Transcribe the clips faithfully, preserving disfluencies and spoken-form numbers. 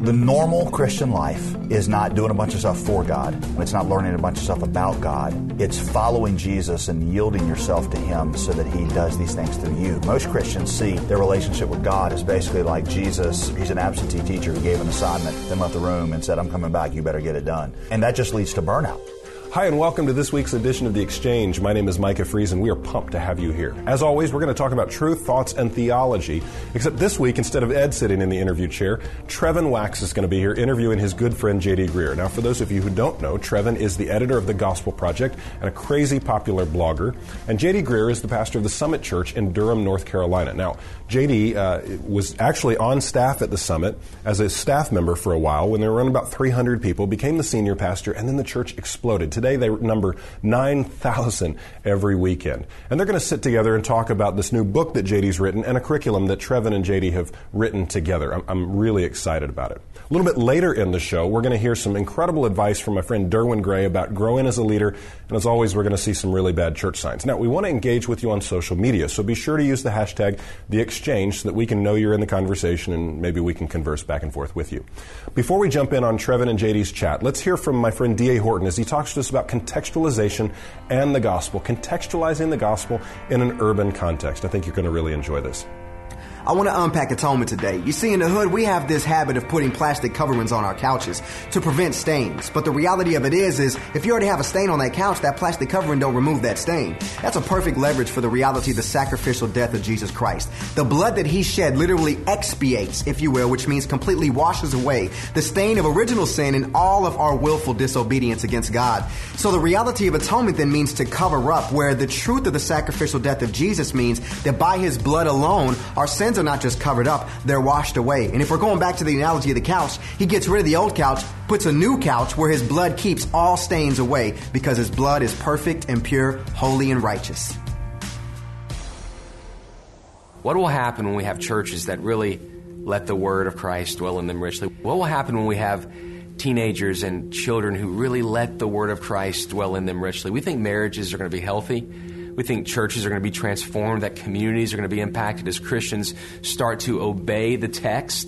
The normal Christian life is not doing a bunch of stuff for God. It's not learning a bunch of stuff about God. It's following Jesus and yielding yourself to Him so that He does these things through you. Most Christians see their relationship with God as basically like Jesus. He's an absentee teacher who gave an assignment, then left the room and said, I'm coming back, you better get it done. And that just leads to burnout. Hi, and welcome to this week's edition of The Exchange. My name is Micah Fries, and we are pumped to have you here. As always, we're going to talk about truth, thoughts, and theology. Except this week, instead of Ed sitting in the interview chair, Trevin Wax is going to be here interviewing his good friend J D Greear. Now, for those of you who don't know, Trevin is the editor of The Gospel Project and a crazy popular blogger. And J D Greear is the pastor of the Summit Church in Durham, North Carolina. Now, J D uh, was actually on staff at the Summit as a staff member for a while when they were around about three hundred people, became the senior pastor, and then the church exploded. Today, they number nine thousand every weekend. And they're going to sit together and talk about this new book that J D's written and a curriculum that Trevin and J D have written together. I'm, I'm really excited about it. A little bit later in the show, we're going to hear some incredible advice from my friend Derwin Gray about growing as a leader. And as always, we're going to see some really bad church signs. Now, we want to engage with you on social media, so be sure to use the hashtag TheExchange so that we can know you're in the conversation and maybe we can converse back and forth with you. Before we jump in on Trevin and J D's chat, let's hear from my friend D A Horton as he talks to us about contextualization and the gospel, contextualizing the gospel in an urban context. I think you're going to really enjoy this. I want to unpack atonement today. You see, in the hood, we have this habit of putting plastic coverings on our couches to prevent stains. But the reality of it is, is if you already have a stain on that couch, that plastic covering don't remove that stain. That's a perfect leverage for the reality of the sacrificial death of Jesus Christ. The blood that He shed literally expiates, if you will, which means completely washes away the stain of original sin and all of our willful disobedience against God. So the reality of atonement then means to cover up, where the truth of the sacrificial death of Jesus means that by His blood alone, our sins are not just covered up, they're washed away. And if we're going back to the analogy of the couch, He gets rid of the old couch, puts a new couch where His blood keeps all stains away, because His blood is perfect and pure, holy and righteous. What will happen when we have churches that really let the word of Christ dwell in them richly? What will happen when we have teenagers and children who really let the word of Christ dwell in them richly? We think marriages are going to be healthy. We think churches are going to be transformed, that communities are going to be impacted as Christians start to obey the text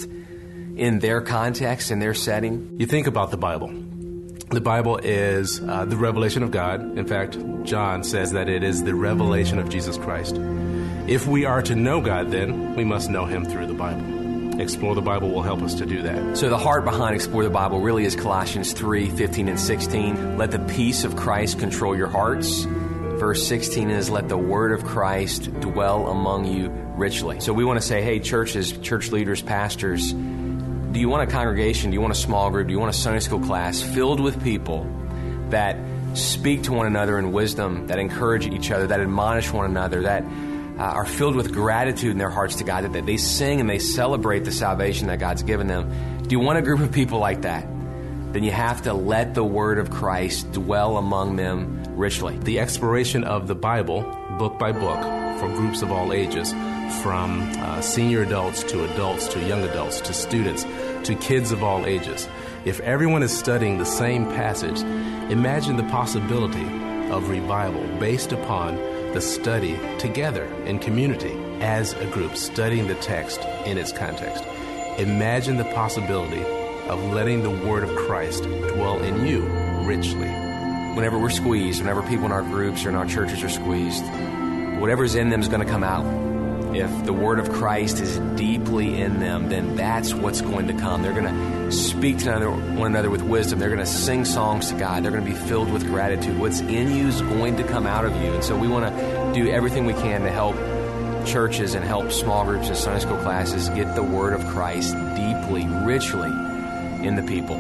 in their context, in their setting. You think about the Bible. The Bible is uh, the revelation of God. In fact, John says that it is the revelation of Jesus Christ. If we are to know God, then we must know Him through the Bible. Explore the Bible will help us to do that. So the heart behind Explore the Bible really is Colossians three, fifteen and sixteen. Let the peace of Christ control your hearts. Verse sixteen is, let the word of Christ dwell among you richly. So we want to say, hey, churches, church leaders, pastors, do you want a congregation? Do you want a small group? Do you want a Sunday school class filled with people that speak to one another in wisdom, that encourage each other, that admonish one another, that uh, are filled with gratitude in their hearts to God, that, that they sing and they celebrate the salvation that God's given them? Do you want a group of people like that? Then you have to let the word of Christ dwell among them richly. The exploration of the Bible, book by book, for groups of all ages, from uh, senior adults to adults to young adults to students to kids of all ages. If everyone is studying the same passage, imagine the possibility of revival based upon the study together in community as a group, studying the text in its context. Imagine the possibility of letting the word of Christ dwell in you richly. Whenever we're squeezed, whenever people in our groups or in our churches are squeezed, whatever's in them is going to come out. If the word of Christ is deeply in them, then that's what's going to come. They're going to speak to one another with wisdom. They're going to sing songs to God. They're going to be filled with gratitude. What's in you is going to come out of you. And so we want to do everything we can to help churches and help small groups and Sunday school classes get the word of Christ deeply, richly in the people.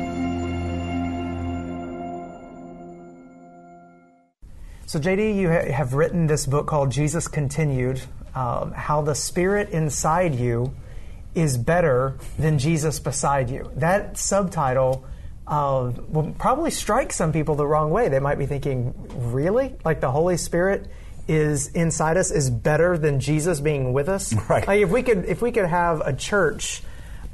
So J D, you ha- have written this book called Jesus Continued, um, how the Spirit inside you is better than Jesus beside you. That subtitle uh, will probably strike some people the wrong way. They might be thinking, really? Like the Holy Spirit is inside us is better than Jesus being with us? Right. Like if we could, if we could have a church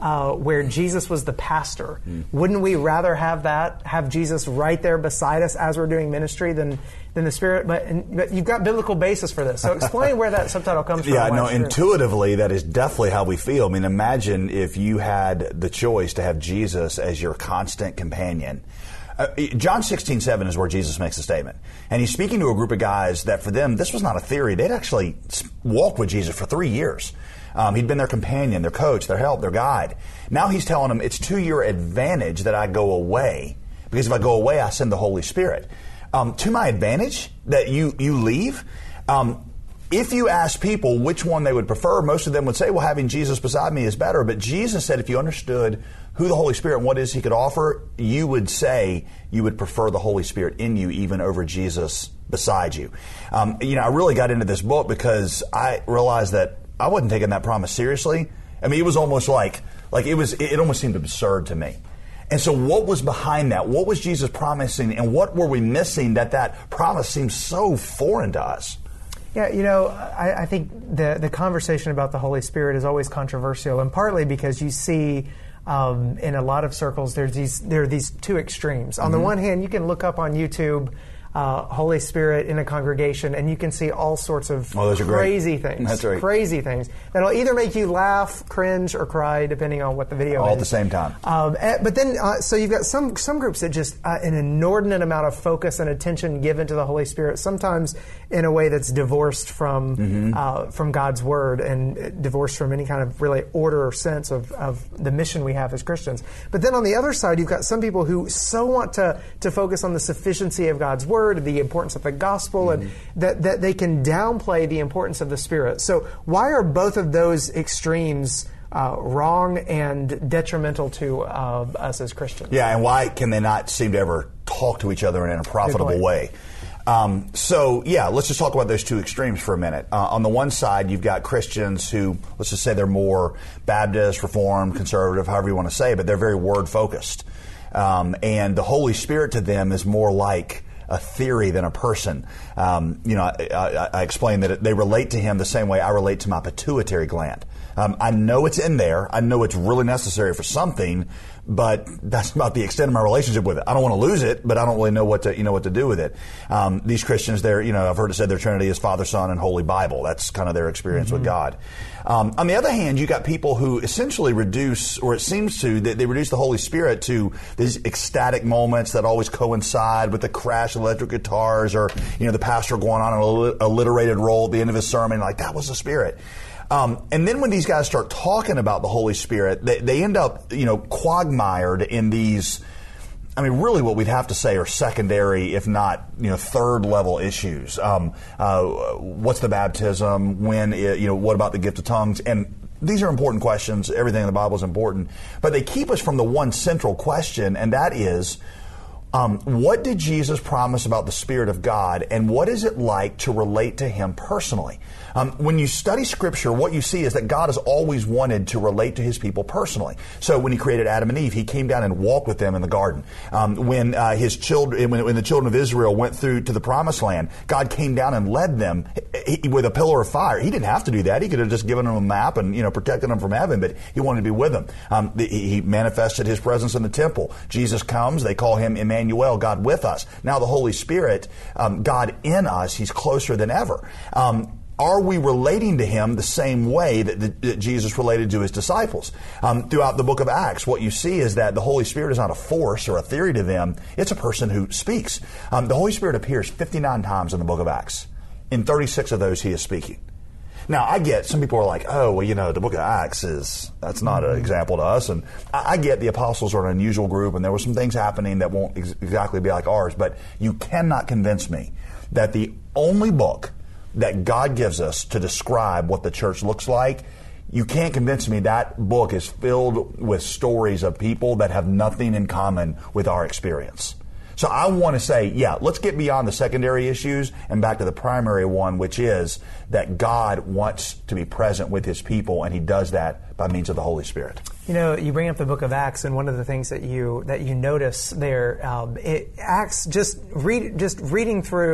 uh, where Jesus was the pastor. Mm. Wouldn't we rather have that, have Jesus right there beside us as we're doing ministry than than the Spirit? But, and, but you've got biblical basis for this. So explain where that subtitle comes from. Yeah, no, intuitively, that is definitely how we feel. I mean, imagine if you had the choice to have Jesus as your constant companion. Uh, John sixteen seven is where Jesus makes a statement. And he's speaking to a group of guys that for them, this was not a theory. They'd actually walked with Jesus for three years. Um, he'd been their companion, their coach, their help, their guide. Now he's telling them, it's to your advantage that I go away. Because if I go away, I send the Holy Spirit. Um, to my advantage that you, you leave? Um, if you ask people which one they would prefer, most of them would say, well, having Jesus beside me is better. But Jesus said if you understood who the Holy Spirit and what it is he could offer, you would say you would prefer the Holy Spirit in you even over Jesus beside you. Um, you know, I really got into this book because I realized that I wasn't taking that promise seriously. I mean, it was almost like, like it was, it almost seemed absurd to me. And so what was behind that? What was Jesus promising? And what were we missing that that promise seems so foreign to us? Yeah, you know, I, I think the the conversation about the Holy Spirit is always controversial, and partly because you see um, in a lot of circles there's these there are these two extremes. On mm-hmm. the one hand, you can look up on YouTube uh, Holy Spirit in a congregation, and you can see all sorts of oh, those are crazy great. things. That's right. Crazy things that'll either make you laugh, cringe, or cry, depending on what the video all is. All at the same time. Um, but then, uh, so you've got some some groups that just uh, an inordinate amount of focus and attention given to the Holy Spirit, sometimes in a way that's divorced from mm-hmm. uh, from God's Word and divorced from any kind of really order or sense of, of the mission we have as Christians. But then on the other side, you've got some people who so want to, to focus on the sufficiency of God's Word, the importance of the gospel, mm-hmm. and that, that they can downplay the importance of the Spirit. So why are both of those extremes uh, wrong and detrimental to uh, us as Christians? Yeah, and why can they not seem to ever talk to each other in a profitable way? Um, so, yeah, let's just talk about those two extremes for a minute. Uh, on the one side, you've got Christians who, let's just say they're more Baptist, Reformed, conservative, however you want to say, but they're very word-focused. Um, and the Holy Spirit to them is more like a theory than a person. Um, you know, I, I, I explained that they relate to him the same way I relate to my pituitary gland. Um, I know it's in there. I know it's really necessary for something, but that's about the extent of my relationship with it. I don't want to lose it, but I don't really know what to, you know, what to do with it. Um, these Christians, they're, you know, I've heard it said their Trinity is Father, Son, and Holy Bible. That's kind of their experience mm-hmm. with God. Um, on the other hand, you got people who essentially reduce, or it seems to, they, they reduce the Holy Spirit to these ecstatic moments that always coincide with the crash of electric guitars, or, you know, the pastor going on an alliterated roll at the end of his sermon, like that was the Spirit. Um, and then when these guys start talking about the Holy Spirit, they, they end up, you know, quagmired in these, I mean, really what we'd have to say are secondary, if not, you know, third level issues. Um, uh, what's the baptism? When, you know, what about the gift of tongues? And these are important questions. Everything in the Bible is important. But they keep us from the one central question, and that is, Um, what did Jesus promise about the Spirit of God, and what is it like to relate to Him personally? Um, when you study Scripture, what you see is that God has always wanted to relate to His people personally. So when He created Adam and Eve, He came down and walked with them in the garden. Um, when uh, His children, when, when the children of Israel went through to the Promised Land, God came down and led them he, with a pillar of fire. He didn't have to do that. He could have just given them a map and, you know, protected them from heaven, but He wanted to be with them. Um, the, he manifested His presence in the temple. Jesus comes. They call Him Emmanuel, God with us. Now the Holy Spirit, um, God in us, He's closer than ever. Um, Are we relating to Him the same way that, the, that Jesus related to His disciples? Um, throughout the book of Acts, what you see is that the Holy Spirit is not a force or a theory to them. It's a person who speaks. Um, the Holy Spirit appears fifty-nine times in the book of Acts. In thirty-six of those, He is speaking. Now, I get, some people are like, oh, well, you know, the book of Acts is, that's not an example to us. And I, I get the apostles are an unusual group, and there were some things happening that won't ex- exactly be like ours. But you cannot convince me that the only book that God gives us to describe what the church looks like, you can't convince me that book is filled with stories of people that have nothing in common with our experience. So I want to say, yeah, let's get beyond the secondary issues and back to the primary one, which is that God wants to be present with His people, and He does that by means of the Holy Spirit. You know, you bring up the book of Acts, and one of the things that you that you notice there, um, it, Acts, just read, just reading through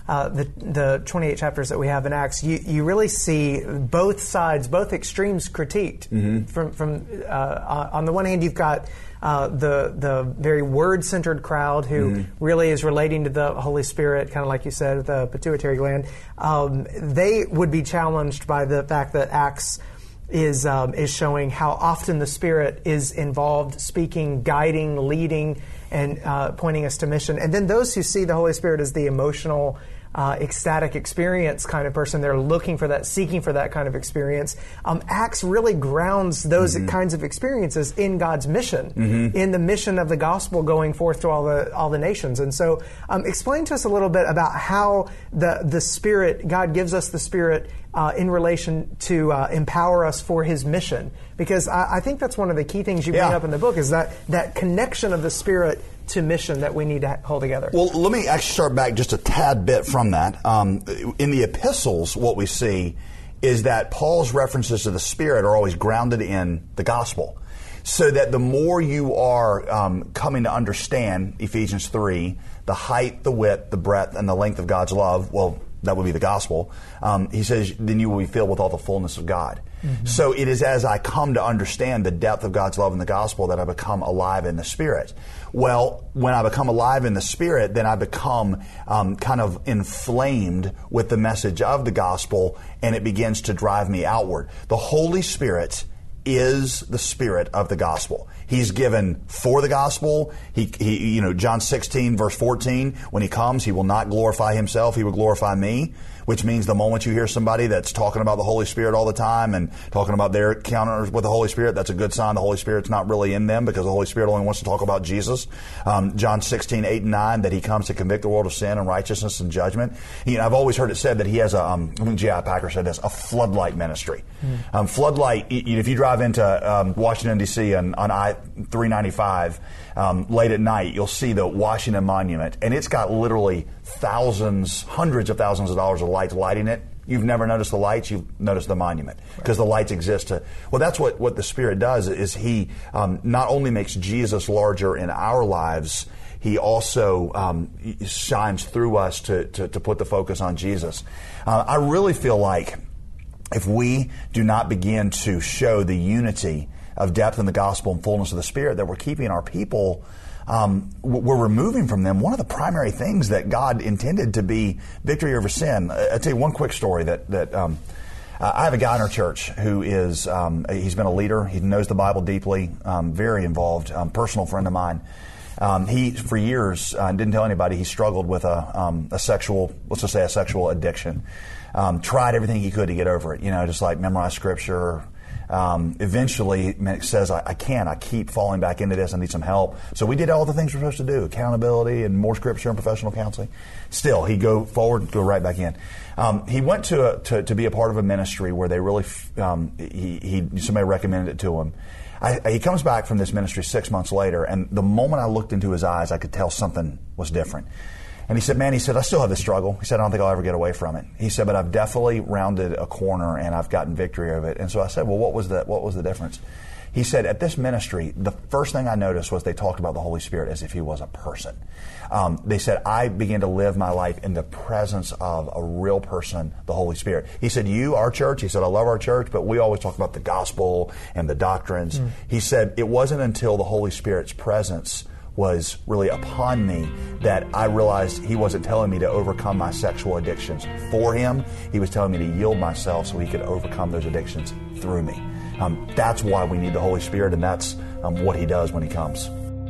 uh, the the twenty-eight chapters that we have in Acts, you, you really see both sides, both extremes critiqued. Mm-hmm. From from uh, on the one hand, you've got uh, the the very word-centered crowd who mm-hmm. really is relating to the Holy Spirit, kind of like you said, the pituitary gland. Um, they would be challenged by the fact that Acts is um, is showing how often the Spirit is involved, speaking, guiding, leading, and uh, pointing us to mission. And then those who see the Holy Spirit as the emotional, uh, ecstatic experience kind of person, they're looking for that, seeking for that kind of experience. Um, Acts really grounds those mm-hmm. kinds of experiences in God's mission, mm-hmm. in the mission of the gospel going forth to all the all the nations. And so, um, explain to us a little bit about how the the Spirit, God gives us the Spirit Uh, in relation to uh, empower us for His mission, because I, I think that's one of the key things you bring yeah. up in the book is that that connection of the Spirit to mission that we need to hold together. Well, let me actually start back just a tad bit from that. Um, in the epistles, what we see is that Paul's references to the Spirit are always grounded in the gospel, so that the more you are um, coming to understand Ephesians three, the height, the width, the breadth, and the length of God's love, well, that would be the gospel. Um, he says, then you will be filled with all the fullness of God. Mm-hmm. So it is as I come to understand the depth of God's love in the gospel that I become alive in the Spirit. Well, when I become alive in the Spirit, then I become um, kind of inflamed with the message of the gospel, and it begins to drive me outward. The Holy Spirit is the Spirit of the gospel. He's given for the gospel. He, he, you know, John sixteen, verse fourteen, when He comes, He will not glorify Himself, He will glorify me, which means the moment you hear somebody that's talking about the Holy Spirit all the time and talking about their encounters with the Holy Spirit, that's a good sign the Holy Spirit's not really in them, because the Holy Spirit only wants to talk about Jesus. Um, John sixteen, eight and nine, that He comes to convict the world of sin and righteousness and judgment. You know, I've always heard it said that He has a, um, I think J I Packer said this, a floodlight ministry. Mm. Um, floodlight, if you drive into um, Washington, D C on, on I three ninety-five um, late at night, you'll see the Washington Monument, and it's got literally thousands, hundreds of thousands of dollars of lights lighting it. You've never noticed the lights, you've noticed the monument, because the lights exist to, well, that's what, what the Spirit does, is He um, not only makes Jesus larger in our lives, He also um, shines through us to, to, to put the focus on Jesus. Uh, I really feel like if we do not begin to show the unity of depth in the gospel and fullness of the Spirit, that we're keeping our people, um, we're removing from them one of the primary things that God intended to be victory over sin. I'll tell you one quick story that, that um, uh, I have a guy in our church who is, um, he's been a leader. He knows the Bible deeply, um, very involved, um, personal friend of mine. Um, he, for years, uh, didn't tell anybody, he struggled with a, um, a sexual, let's just say a sexual addiction. Um, tried everything he could to get over it, you know, just like memorize scripture. Um, eventually, it says, I, I can't. I keep falling back into this. I need some help. So we did all the things we're supposed to do, accountability and more scripture and professional counseling. Still, he'd go forward and go right back in. Um, he went to, a, to to be a part of a ministry where they really, um, he, he somebody recommended it to him. I, he comes back from this ministry six months later, and the moment I looked into his eyes, I could tell something was different. And he said, man, he said, I still have this struggle. He said, I don't think I'll ever get away from it. He said, but I've definitely rounded a corner and I've gotten victory over it. And so I said, well, what was the, what was the difference? He said, at this ministry, the first thing I noticed was they talked about the Holy Spirit as if He was a person. Um, they said, I began to live my life in the presence of a real person, the Holy Spirit. He said, you, our church, he said, I love our church, but we always talk about the gospel and the doctrines. Mm. He said, it wasn't until the Holy Spirit's presence was really upon me that I realized He wasn't telling me to overcome my sexual addictions for Him. He was telling me to yield myself so He could overcome those addictions through me. Um, that's why we need the Holy Spirit, and that's um, what He does when He comes.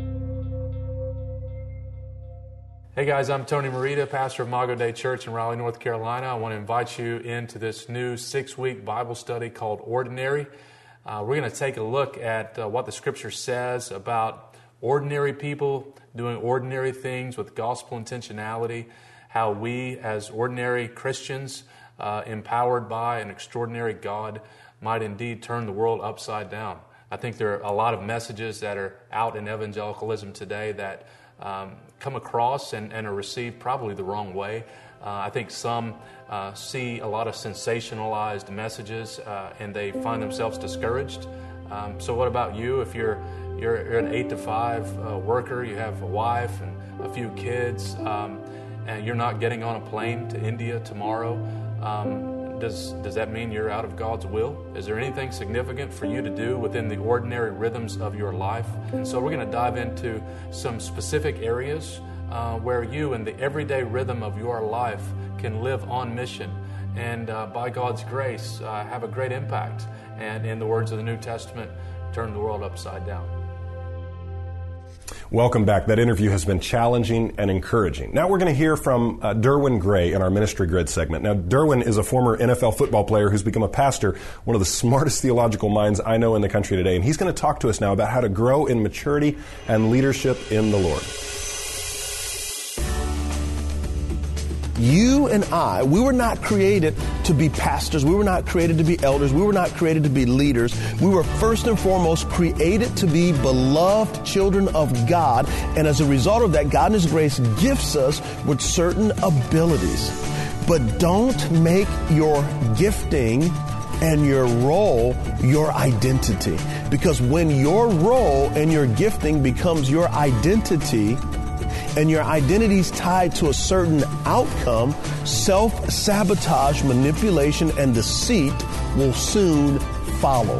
Hey guys, I'm Tony Merida, pastor of Mago Day Church in Raleigh, North Carolina. I want to invite you into this new six-week Bible study called Ordinary. Uh, we're going to take a look at uh, what the Scripture says about ordinary people doing ordinary things with gospel intentionality, how we as ordinary Christians, uh, empowered by an extraordinary God, might indeed turn the world upside down. I think there are a lot of messages that are out in evangelicalism today that um, come across and, and are received probably the wrong way. Uh, I think some uh, see a lot of sensationalized messages uh, and they find themselves discouraged. Um, so what about you? If you're You're, you're an eight to five uh, worker, you have a wife and a few kids, um, and you're not getting on a plane to India tomorrow, um, does, does that mean you're out of God's will? Is there anything significant for you to do within the ordinary rhythms of your life? And so we're going to dive into some specific areas uh, where you in the everyday rhythm of your life can live on mission and uh, by God's grace uh, have a great impact. And in the words of the New Testament, turn the world upside down. Welcome back. That interview has been challenging and encouraging. Now we're going to hear from uh, Derwin Gray in our Ministry Grid segment. Now, Derwin is a former N F L football player who's become a pastor, one of the smartest theological minds I know in the country today. And he's going to talk to us now about how to grow in maturity and leadership in the Lord. You and I, we were not created to be pastors. We were not created to be elders. We were not created to be leaders. We were first and foremost created to be beloved children of God. And as a result of that, God in His grace gifts us with certain abilities. But don't make your gifting and your role your identity. Because when your role and your gifting becomes your identity, and your identity is tied to a certain outcome, self-sabotage, manipulation, and deceit will soon follow.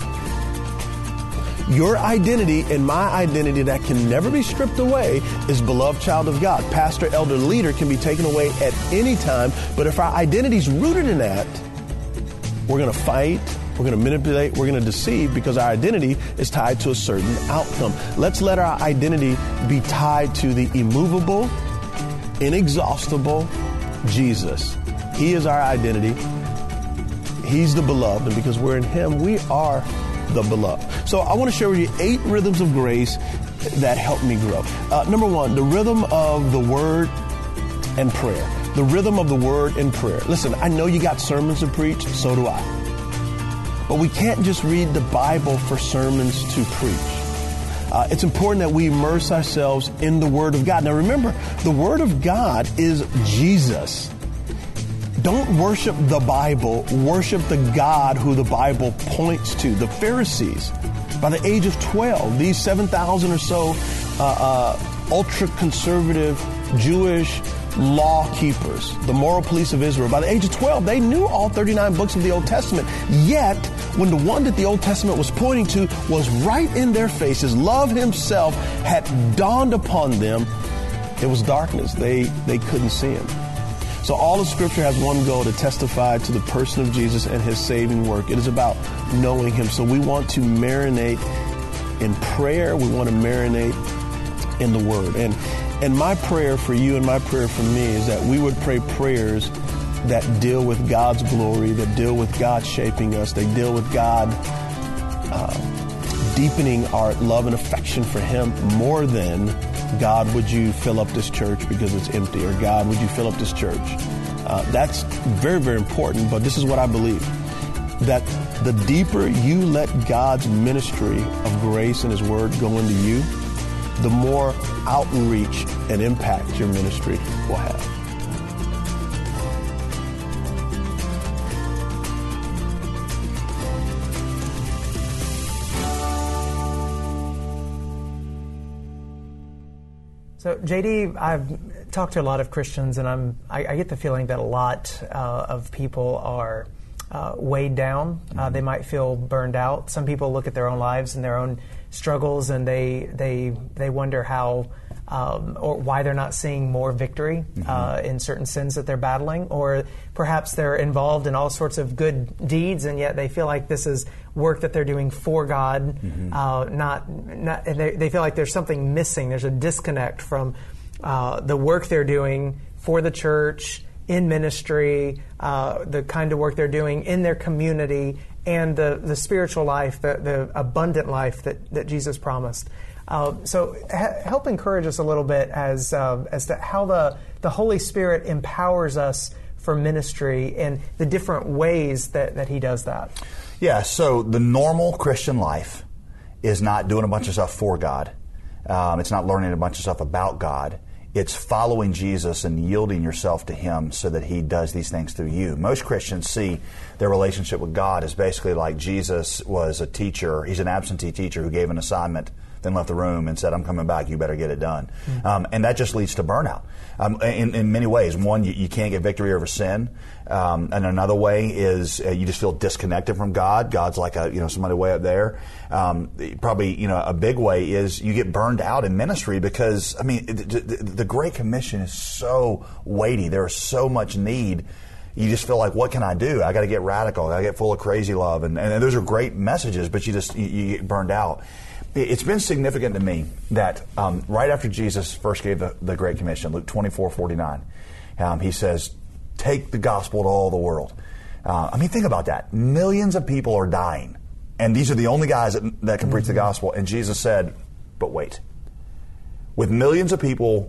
Your identity and my identity that can never be stripped away is beloved child of God. Pastor, elder, leader can be taken away at any time, but if our identity is rooted in that, we're going to fight, we're going to manipulate, we're going to deceive because our identity is tied to a certain outcome. Let's let our identity be tied to the immovable, inexhaustible Jesus. He is our identity. He's the beloved, and because we're in Him, we are the beloved. So I want to share with you eight rhythms of grace that help me grow. Uh, number one, the rhythm of the Word and prayer. The rhythm of the Word and prayer. Listen, I know you got sermons to preach, so do I. But we can't just read the Bible for sermons to preach. Uh, it's important that we immerse ourselves in the Word of God. Now remember, the Word of God is Jesus. Don't worship the Bible, worship the God who the Bible points to. The Pharisees, by the age of twelve, these seven thousand or so uh, uh, ultra-conservative Jewish law keepers, the moral police of Israel, by the age of twelve, they knew all thirty-nine books of the Old Testament. Yet, when the one that the Old Testament was pointing to was right in their faces, love Himself had dawned upon them, it was darkness. They, they couldn't see Him. So all of Scripture has one goal, to testify to the person of Jesus and His saving work. It is about knowing Him. So we want to marinate in prayer. We want to marinate in the Word. And And my prayer for you and my prayer for me is that we would pray prayers that deal with God's glory, that deal with God shaping us, they deal with God uh, deepening our love and affection for Him more than, God, would you fill up this church because it's empty, or God, would you fill up this church? Uh, that's very, very important, but this is what I believe, that the deeper you let God's ministry of grace and His Word go into you, the more outreach and impact your ministry will have. So, J D, I've talked to a lot of Christians, and I'm I, I get the feeling that a lot uh, of people are uh, weighed down. Mm-hmm. Uh, they might feel burned out. Some people look at their own lives and their own struggles, and they they they wonder how um, or why they're not seeing more victory mm-hmm. uh, in certain sins that they're battling, or perhaps they're involved in all sorts of good deeds, and yet they feel like this is work that they're doing for God, mm-hmm. uh, not not. And they, they feel like there's something missing. There's a disconnect from uh, the work they're doing for the church, in ministry, uh, the kind of work they're doing in their community, and the, the spiritual life, the, the abundant life that, that Jesus promised. Uh, so ha- help encourage us a little bit as uh, as to how the, the Holy Spirit empowers us for ministry and the different ways that, that He does that. Yeah, so the normal Christian life is not doing a bunch of stuff for God. Um, it's not learning a bunch of stuff about God. It's following Jesus and yielding yourself to Him so that He does these things through you. Most Christians see their relationship with God as basically like Jesus was a teacher. He's an absentee teacher who gave an assignment then left the room and said, I'm coming back, you better get it done. Mm-hmm. Um, and that just leads to burnout. Um, in, in many ways. One, you, you can't get victory over sin. Um, and another way is uh, you just feel disconnected from God. God's like a, you know, somebody way up there. Um, probably, you know, a big way is you get burned out in ministry because, I mean, the, the, the Great Commission is so weighty. There is so much need. You just feel like, what can I do? I got to get radical. I got to get full of crazy love. And, and those are great messages, but you just, you, you get burned out. It's been significant to me that um, right after Jesus first gave the, the Great Commission, Luke twenty-four forty-nine, um, he says, take the gospel to all the world. Uh, I mean, think about that. Millions of people are dying, and these are the only guys that, that can mm-hmm. preach the gospel. And Jesus said, but wait. With millions of people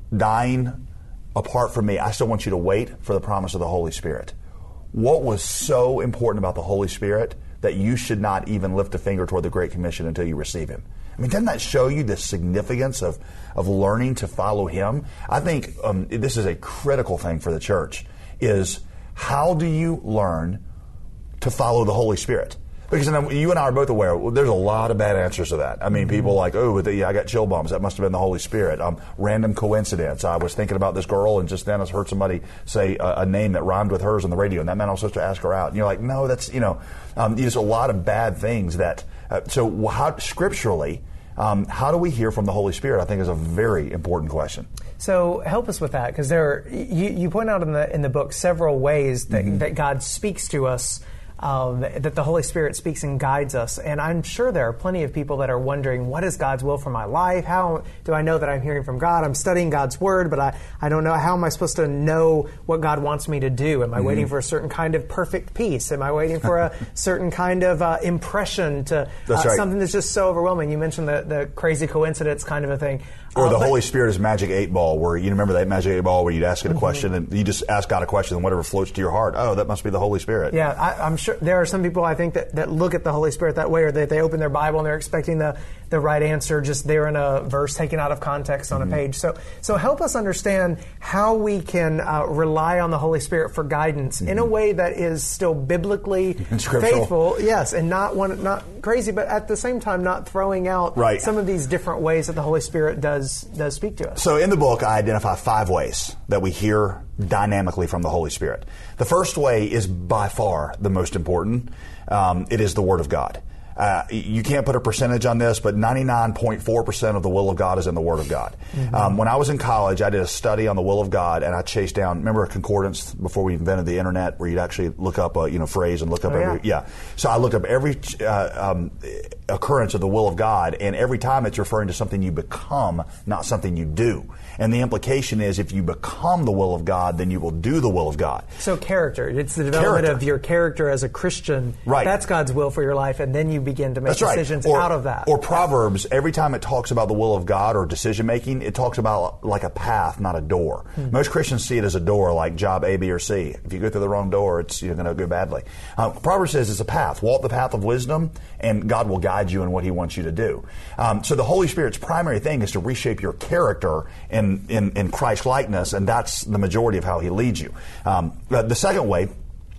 dying apart from me, I still want you to wait for the promise of the Holy Spirit. What was so important about the Holy Spirit that you should not even lift a finger toward the Great Commission until you receive Him? I mean, doesn't that show you the significance of, of learning to follow Him? I think um, this is a critical thing for the church, is how do you learn to follow the Holy Spirit? Because you and I are both aware, well, there's a lot of bad answers to that. I mean, mm-hmm. people like, oh, the, yeah, I got chill bumps. That must have been the Holy Spirit. Um, random coincidence. I was thinking about this girl, and just then I heard somebody say a, a name that rhymed with hers on the radio, and that meant I was supposed to ask her out. And you're like, no, that's, you know, um, there's a lot of bad things that, uh, so how, scripturally, um, how do we hear from the Holy Spirit, I think is a very important question. So help us with that, because there are, you, you point out in the in the book several ways that, mm-hmm. that God speaks to us, um, that the Holy Spirit speaks and guides us. And I'm sure there are plenty of people that are wondering, what is God's will for my life? How do I know that I'm hearing from God? I'm studying God's Word, but I, I don't know. How am I supposed to know what God wants me to do? Am I mm-hmm. waiting for a certain kind of perfect peace? Am I waiting for a certain kind of uh, impression to uh, that's right. something that's just so overwhelming? You mentioned the, the crazy coincidence kind of a thing. Or the uh, but, Holy Spirit is magic eight ball, where you remember that magic eight ball where you'd ask it a mm-hmm. question and you just ask God a question and whatever floats to your heart, oh, that must be the Holy Spirit. Yeah, I, I'm sure there are some people, I think, that, that look at the Holy Spirit that way, or that they open their Bible and they're expecting the, the right answer just there in a verse taken out of context on mm-hmm. a page. So so help us understand how we can uh, rely on the Holy Spirit for guidance mm-hmm. in a way that is still biblically faithful, yes, and not one, not crazy, but at the same time not throwing out right. some of these different ways that the Holy Spirit does does speak to us. So in the book, I identify five ways that we hear dynamically from the Holy Spirit. The first way is by far the most important. Um, it is the Word of God. Uh, you can't put a percentage on this, but ninety-nine point four percent of the will of God is in the Word of God. Mm-hmm. Um, when I was in college, I did a study on the will of God, and I chased down, remember a concordance before we invented the internet, where you'd actually look up a you know phrase and look up oh, every, yeah. yeah. So I looked up every uh, um, occurrence of the will of God, and every time it's referring to something you become, not something you do. And the implication is if you become the will of God, then you will do the will of God. So character. It's the development character. of your character as a Christian. Right. That's God's will for your life, and then you begin to make That's decisions right. or, out of that. Or Proverbs, every time it talks about the will of God or decision making, it talks about like a path, not a door. Hmm. Most Christians see it as a door, like job A, B, or C. If you go through the wrong door, it's you're going to go badly. Um, Proverbs says it's a path. Walk the path of wisdom, and God will guide you in what He wants you to do. Um, so the Holy Spirit's primary thing is to reshape your character in in, in Christ likeness, and that's the majority of how He leads you. Um, the second way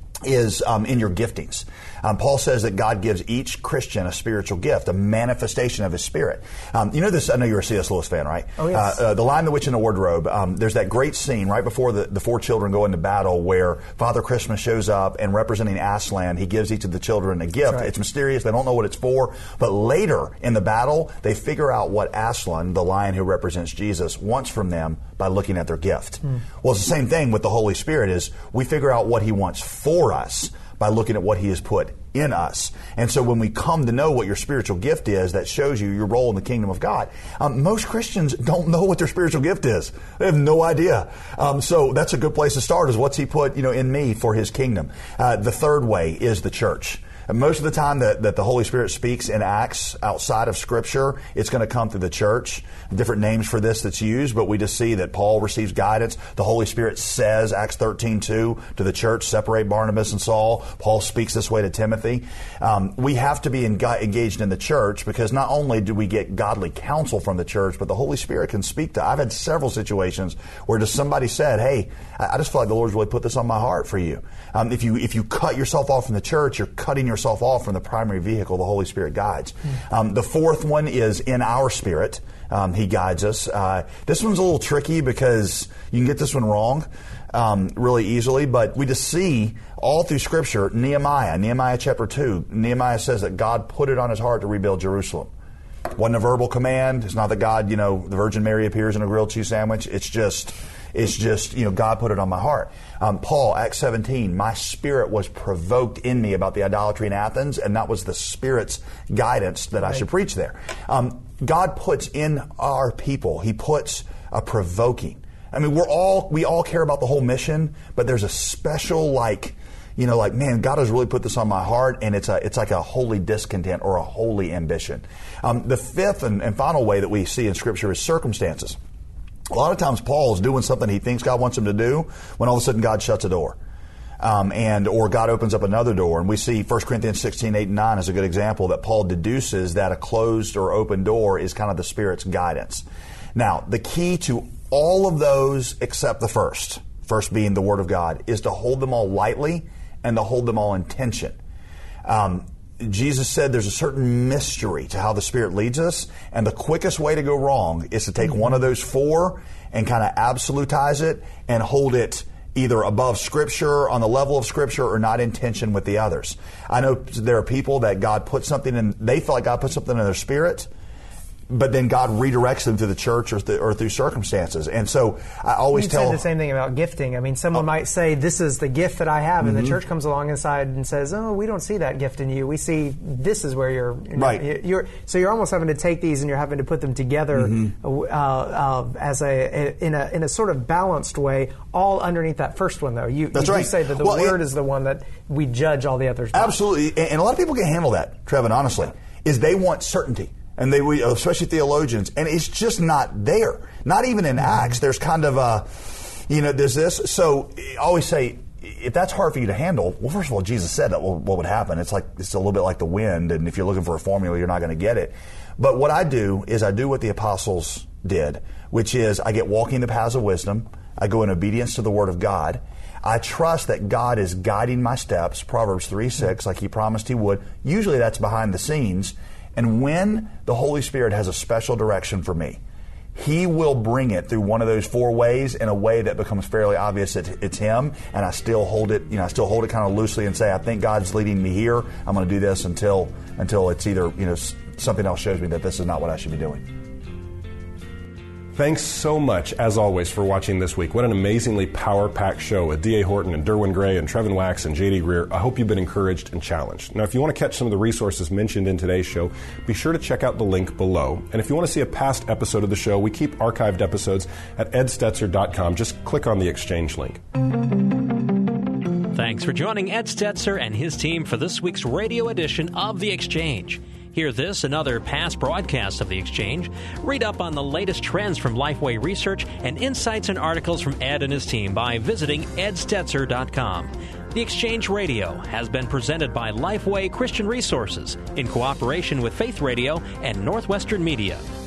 is um, in your giftings. Um, Paul says that God gives each Christian a spiritual gift, a manifestation of His Spirit. Um, you know this, I know you're a C S Lewis fan, right? Oh, yes. Uh, uh, the Lion, the Witch, and the Wardrobe, um, there's that great scene right before the, the four children go into battle where Father Christmas shows up, and representing Aslan, he gives each of the children a gift. Right. It's mysterious. They don't know what it's for. But later in the battle, they figure out what Aslan, the lion who represents Jesus, wants from them by looking at their gift. Mm. Well, it's the same thing with the Holy Spirit, is we figure out what He wants for us by looking at what He has put in us. And so when we come to know what your spiritual gift is, that shows you your role in the kingdom of God. Um, most Christians don't know what their spiritual gift is. They have no idea. Um, so that's a good place to start, is what's He put you know, in me for His kingdom. Uh, the third way is the church. And most of the time that, that the Holy Spirit speaks in Acts outside of Scripture, it's going to come through the church. Different names for this that's used, but we just see that Paul receives guidance. The Holy Spirit says, Acts thirteen two, to the church, separate Barnabas and Saul. Paul speaks this way to Timothy. Um, we have to be en- engaged in the church, because not only do we get godly counsel from the church, but the Holy Spirit can speak to. I've had several situations where just somebody said, hey, I just feel like the Lord's really put this on my heart for you. Um, if you if you cut yourself off from the church, you're cutting yourself yourself off from the primary vehicle the Holy Spirit guides. Mm. Um, the fourth one is in our spirit. Um, he guides us. Uh, this one's a little tricky because you can get this one wrong um, really easily, but we just see all through Scripture, Nehemiah, Nehemiah chapter two, Nehemiah says that God put it on his heart to rebuild Jerusalem. Wasn't a verbal command. It's not that God, you know, the Virgin Mary appears in a grilled cheese sandwich. It's just, it's just, you know, God put it on my heart. Um, Paul, Acts seventeen, my spirit was provoked in me about the idolatry in Athens, and that was the Spirit's guidance that right. I should preach there. Um, God puts in our people, He puts a provoking. I mean, we're all, we all care about the whole mission, but there's a special, like, you know, like, man, God has really put this on my heart, and it's a, it's like a holy discontent or a holy ambition. Um, the fifth and, and final way that we see in Scripture is circumstances. A lot of times Paul is doing something he thinks God wants him to do when all of a sudden God shuts a door. Um, and or God opens up another door. And we see First Corinthians sixteen, eight and nine is a good example that Paul deduces that a closed or open door is kind of the Spirit's guidance. Now, the key to all of those except the first, first being the Word of God, is to hold them all lightly and to hold them all in tension. Um, Jesus said there's a certain mystery to how the Spirit leads us, and the quickest way to go wrong is to take one of those four and kind of absolutize it and hold it either above Scripture, on the level of Scripture, or not in tension with the others. I know there are people that God put something in, they feel like God put something in their spirit, but then God redirects them through the church or, th- or through circumstances. And so I always you tell... said the same thing about gifting. I mean, someone oh. might say, this is the gift that I have, and mm-hmm. the church comes along inside and says, oh, we don't see that gift in you. We see this is where you're... you're right. You're, so you're almost having to take these and you're having to put them together mm-hmm. uh, uh, as a in a in a sort of balanced way, all underneath that first one, though. You, That's you right. say that the well, Word it, is the one that we judge all the others by. Absolutely. And, and a lot of people can't handle that, Trevin, honestly, is they want certainty. And they, especially theologians, and it's just not there. Not even in Acts. There's kind of a, you know, there's this. So I always say, if that's hard for you to handle, well, first of all, Jesus said that what would happen. It's like it's a little bit like the wind, and if you're looking for a formula, you're not going to get it. But what I do is I do what the apostles did, which is I get walking the paths of wisdom. I go in obedience to the Word of God. I trust that God is guiding my steps, Proverbs three six, like He promised He would. Usually that's behind the scenes. And when the Holy Spirit has a special direction for me, He will bring it through one of those four ways in a way that becomes fairly obvious that it's Him, and I still hold it, you know, I still hold it kind of loosely and say, I think God's leading me here. I'm going to do this until until it's either, you know, something else shows me that this is not what I should be doing. Thanks so much, as always, for watching this week. What an amazingly power-packed show with D A Horton and Derwin Gray and Trevin Wax and J D Greer. I hope you've been encouraged and challenged. Now, if you want to catch some of the resources mentioned in today's show, be sure to check out the link below. And if you want to see a past episode of the show, we keep archived episodes at ed stetzer dot com. Just click on the exchange link. Thanks for joining Ed Stetzer and his team for this week's radio edition of The Exchange. Hear this and other past broadcasts of The Exchange. Read up on the latest trends from Lifeway Research and insights and articles from Ed and his team by visiting ed stetzer dot com. The Exchange Radio has been presented by Lifeway Christian Resources in cooperation with Faith Radio and Northwestern Media.